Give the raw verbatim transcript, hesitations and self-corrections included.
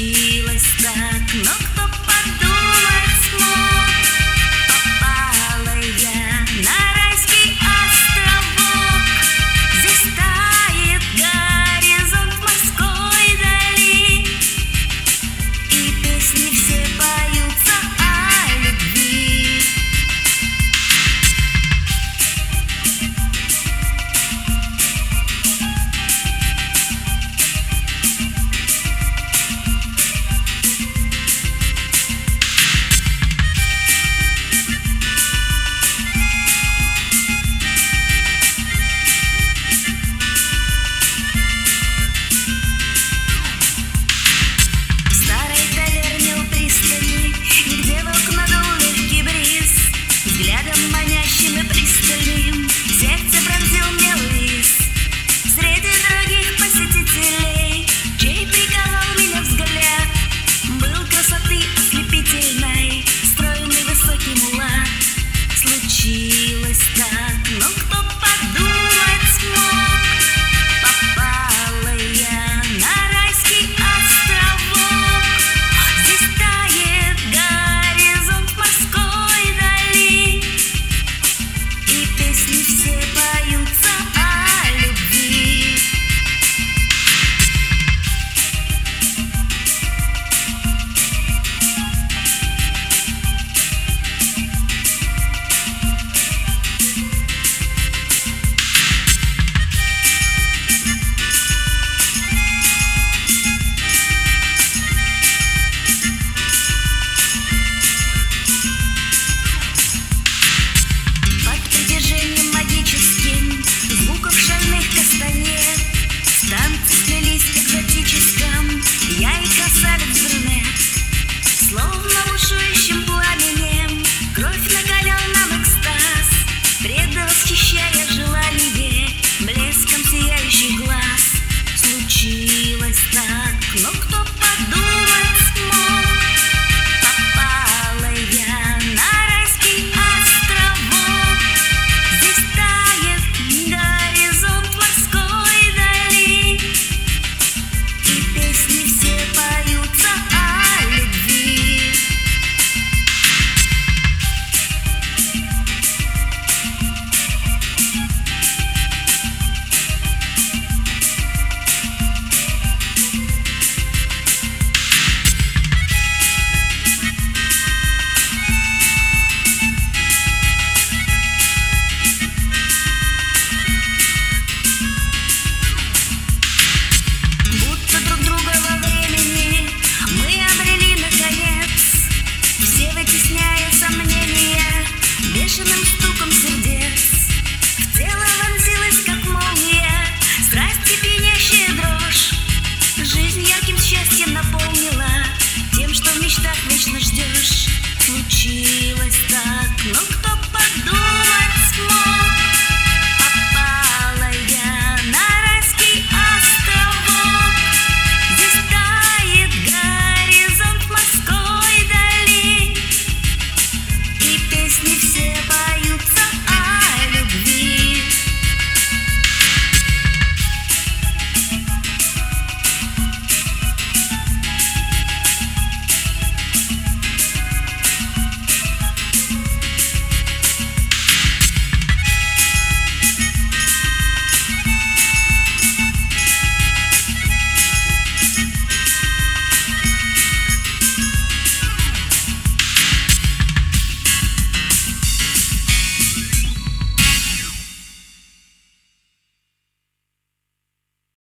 Случилось так, но кто подумать смог? Попала я на райский островок. Здесь тает горизонт морской дали, и песни все поются о любви. Манящим и пристальным сердце пронзил мне лис. Среди других посетителей, чей приковал меня взгляд, был красоты ослепительной, стройный высокий мулат. Случилось так, но кто подумать смог? Попала я на райский островок. Здесь тает горизонт морской дали, и песни все поются о любви. Танцы сплелись экзотическом, я и красавец-брюнет. Словно бушующим пламенем кровь накалял нам экстаз, предвосхищая желание блеском сияющих глаз. Случилось так, но кто подумал?